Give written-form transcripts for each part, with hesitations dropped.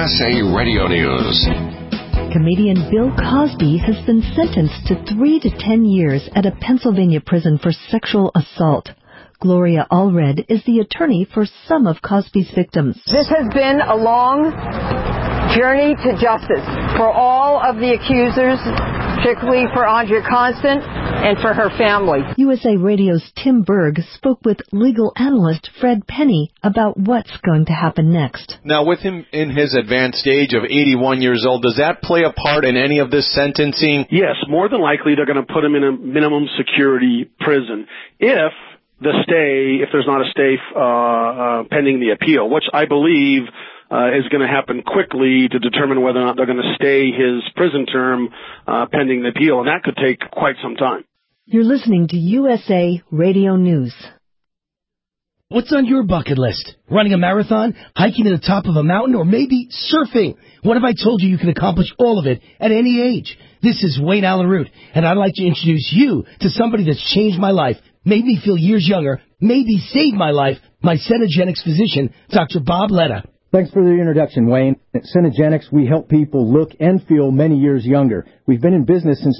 USA Radio News. Comedian Bill Cosby has been sentenced to 3 to 10 years at a Pennsylvania prison for sexual assault. Gloria Allred is the attorney for some of Cosby's victims. This has been a long journey to justice for all of the accusers, particularly for Andrea Constant and for her family. USA Radio's Tim Berg spoke with legal analyst Fred Penny about what's going to happen next. Now, with him in his advanced age of 81 years old, does that play a part in any of this sentencing? Yes, more than likely they're going to put him in a minimum security prison if there's not a stay pending the appeal, which I believe is going to happen quickly to determine whether or not they're going to stay his prison term pending the appeal, and that could take quite some time. You're listening to USA Radio News. What's on your bucket list? Running a marathon, hiking to the top of a mountain, or maybe surfing? What if I told you can accomplish all of it at any age? This is Wayne Allen Root, and I'd like to introduce you to somebody that's changed my life, made me feel years younger, maybe saved my life, my Cenegenics physician, Dr. Bob Letta. Thanks for the introduction, Wayne. At Cenegenics, we help people look and feel many years younger. We've been in business since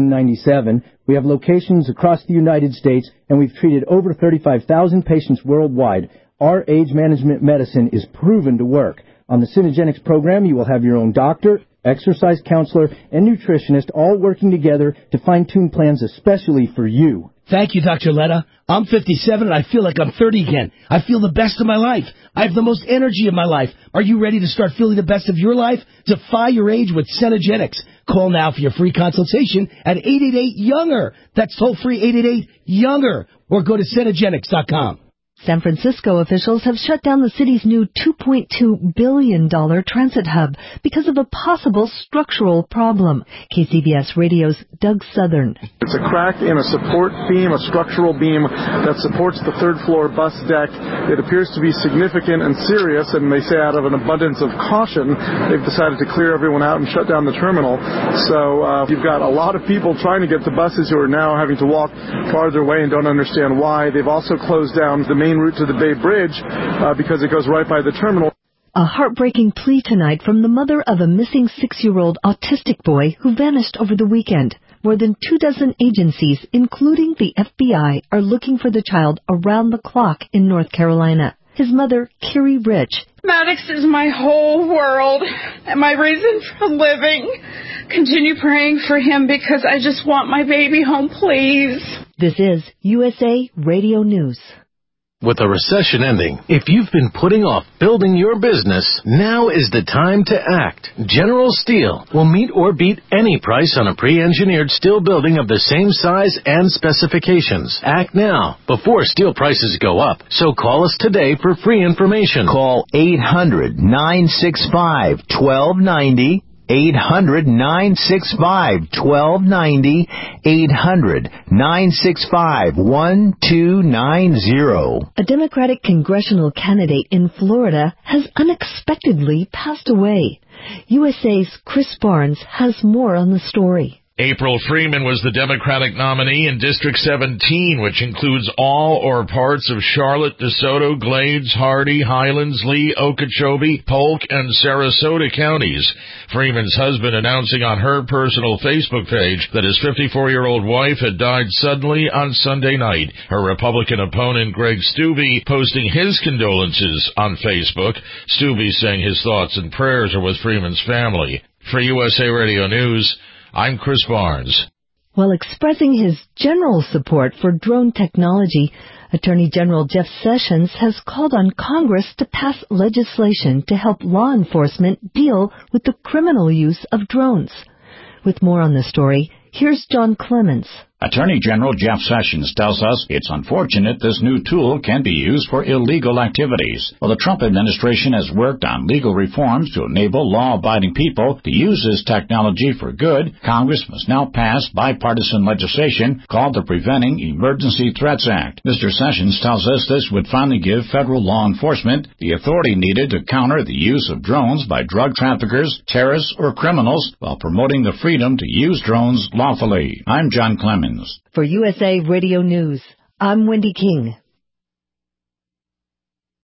1997. We have locations across the United States, and we've treated over 35,000 patients worldwide. Our age management medicine is proven to work. On the Cenegenics program, you will have your own doctor, exercise counselor, and nutritionist all working together to fine-tune plans especially for you. Thank you, Dr. Letta. I'm 57 and I feel like I'm 30 again. I feel the best of my life. I have the most energy of my life. Are you ready to start feeling the best of your life? Defy your age with Cenegenics. Call now for your free consultation at 888-YOUNGER. That's toll-free 888-YOUNGER. Or go to Cenegenics.com. San Francisco officials have shut down the city's new $2.2 billion transit hub because of a possible structural problem. KCBS Radio's Doug Southern. It's a crack in a support beam, a structural beam that supports the third-floor bus deck. It appears to be significant and serious, and they say out of an abundance of caution, they've decided to clear everyone out and shut down the terminal. So you've got a lot of people trying to get to buses who are now having to walk farther away and don't understand why. They've also closed down the main route to the Bay Bridge because it goes right by the terminal. A heartbreaking plea tonight from the mother of a missing 6-year-old autistic boy who vanished over the weekend. More than 24 agencies, including the FBI, are looking for the child around the clock in North Carolina. His mother, Carrie Rich. Maddox is my whole world and my reason for living. Continue praying for him because I just want my baby home, please. This is USA Radio News. With a recession ending, if you've been putting off building your business, now is the time to act. General Steel will meet or beat any price on a pre-engineered steel building of the same size and specifications. Act now, before steel prices go up. So call us today for free information. Call 800-965-1290. 800-965-1290, 800-965-1290. A Democratic congressional candidate in Florida has unexpectedly passed away. USA's Chris Barnes has more on the story. April Freeman was the Democratic nominee in District 17, which includes all or parts of Charlotte, DeSoto, Glades, Hardy, Highlands, Lee, Okeechobee, Polk, and Sarasota counties. Freeman's husband announcing on her personal Facebook page that his 54-year-old wife had died suddenly on Sunday night. Her Republican opponent, Greg Steube, posting his condolences on Facebook. Steube saying his thoughts and prayers are with Freeman's family. For USA Radio News, I'm Chris Barnes. While expressing his general support for drone technology, Attorney General Jeff Sessions has called on Congress to pass legislation to help law enforcement deal with the criminal use of drones. With more on this story, here's John Clemens. Attorney General Jeff Sessions tells us it's unfortunate this new tool can be used for illegal activities. While the Trump administration has worked on legal reforms to enable law-abiding people to use this technology for good, Congress must now pass bipartisan legislation called the Preventing Emergency Threats Act. Mr. Sessions tells us this would finally give federal law enforcement the authority needed to counter the use of drones by drug traffickers, terrorists, or criminals while promoting the freedom to use drones lawfully. I'm John Clemens. For USA Radio News, I'm Wendy King.